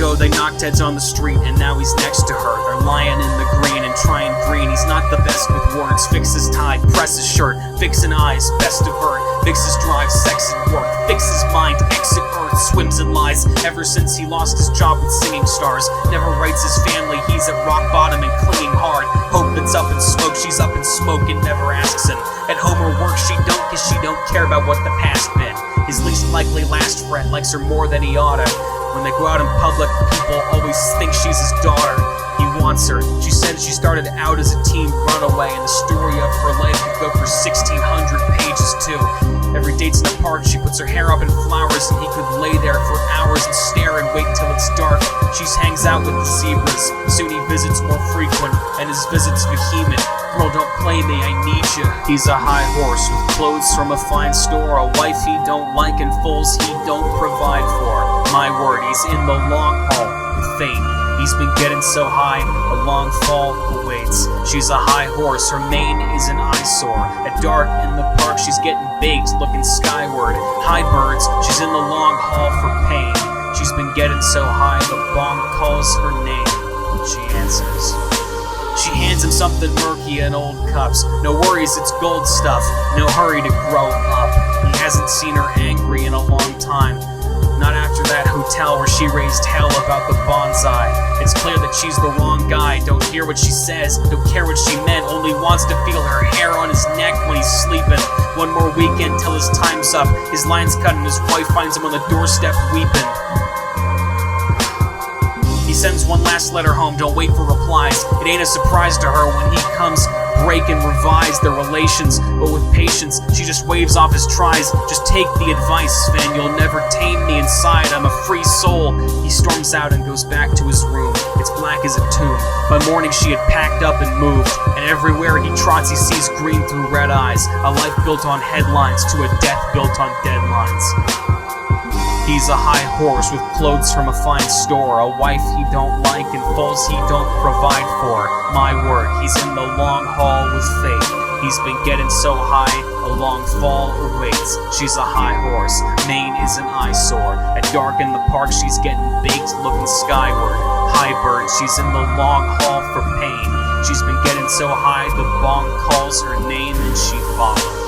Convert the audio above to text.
ago they knocked heads on the street, and now he's next to her. They're lying in the green and trying green. He's not the best with words. Fix his tie, press his shirt, fixin' eyes, best avert. Fix his drive, sex and work. Fix his mind, exit earth, swims in lies. Ever since he lost his job with Singing Stars, never writes his family. He's at rock bottom and clinging hard. Hope that's up in smoke, she's up in smoke and never asks him. At home or work she don't, cause she don't care about what the past been. His least likely last friend likes her more than he oughta. When they go out in public, people always think she's his daughter. He wants her. She said she started out as a teen runaway, and the story of her life could go for 1,600 pages too. Every date's in a park, she puts her hair up in flowers, and he could lay there for hours and stare and wait till it's dark. She hangs out with the zebras. Soon he visits more frequent, and his visits vehement. Girl, don't play me, I need you. He's a high horse with clothes from a fine store, a wife he don't like and fools he don't provide for. My word, he's in the long haul with fame. He's been getting so high, a long fall awaits. She's a high horse, her mane is an eyesore. At dark in the park, she's getting baked, looking skyward. High birds, she's in the long haul for pain. She's been getting so high, the bong calls her name. She answers. She hands him something murky in old cups. No worries, it's gold stuff. No hurry to grow up. He hasn't seen her angry in a long time. Not after that hotel where she raised hell about the bonsai. It's clear that she's the wrong guy. Don't hear what she says, don't care what she meant. Only wants to feel her hair on his neck when he's sleeping. One more weekend till his time's up. His line's cut and his wife finds him on the doorstep weeping. He sends one last letter home, don't wait for replies. It ain't a surprise to her when he comes break and revise their relations. But with patience, she just waves off his tries. Just take the advice, Sven, you'll never tame me inside. I'm a free soul. He storms out and goes back to his room. It's black as a tomb. By morning she had packed up and moved, and everywhere he trots he sees green through red eyes. A life built on headlines to a death built on deadlines. He's a high horse with clothes from a fine store, a wife he don't like and foes he don't provide for. My word, he's in the long haul with fate. He's been getting so high, a long fall awaits. She's a high horse, mane is an eyesore. At dark in the park she's getting baked, looking skyward. High bird, she's in the long haul for pain. She's been getting so high, the bong calls her name and she follows.